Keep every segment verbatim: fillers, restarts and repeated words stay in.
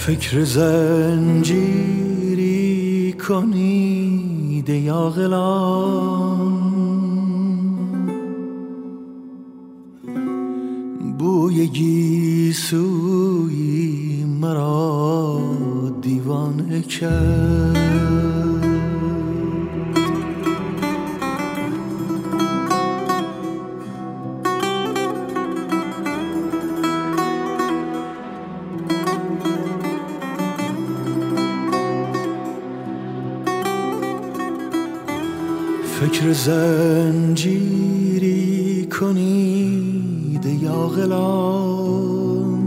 فکر زنجیری کنید ای عاقلان، بوی گیسویی مرا دیوانه کرد. فکر زنجیری کنید ای عاقلان،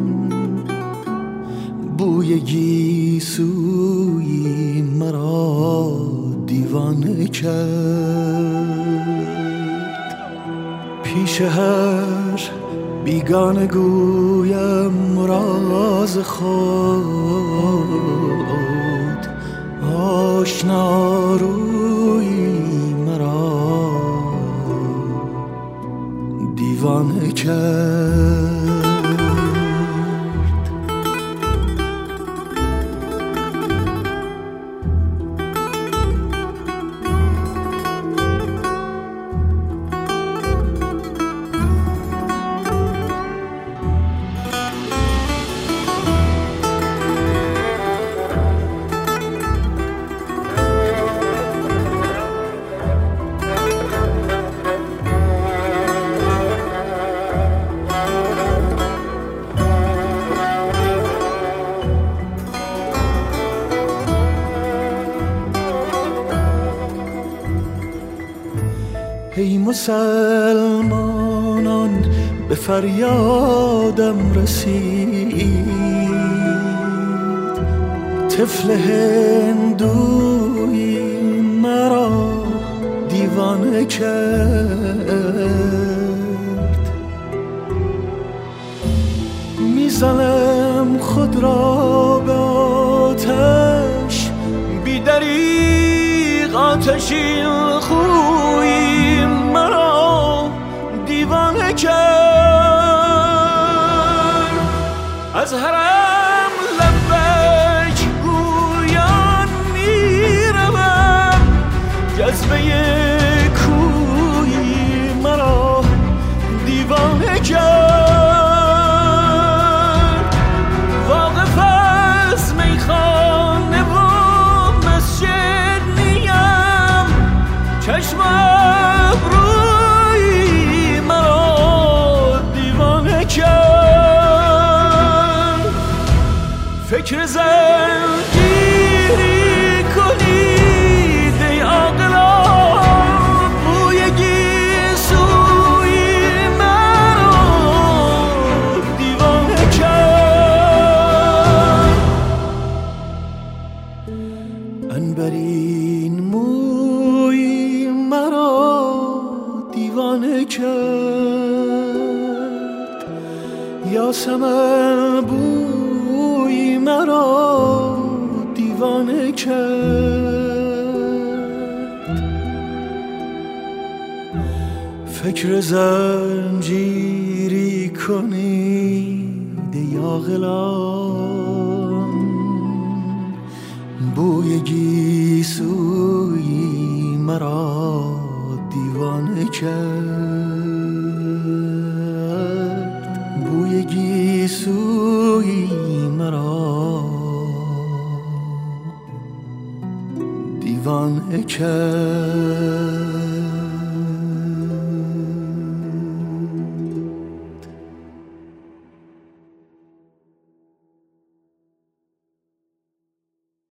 بوی گیسویی مرا دیوانه کرد. پیش هر بیگانه گویم راز خود، آشنا روی دیوانه کرد. ای مسلمانان به فریادم رسید، طفل هندویی مرا دیوانه کرد. میزنم خود را به آتش، بی دریغ آتشین خویی مرا دیوانه کرد. از حرم لبیک گویان میروم، جذبه کویی مرا دیوانه کرد. واقف از میخانه و مسجد نیم، چشم ابرویی مرا دیوانه کرد. فکر زنجیری کنید ای عاقلان، بوی گیسویی مرا دیوانه کرد. عنبرین مویی مرا دیوانه کرد. یاسمن بویی مرا دیوانه کرد. فکر زنجیری کنید ای عاقلان، بوی گیسویی مرا دیوانه کرد. بوی گیسویی مرا دیوانه کرد.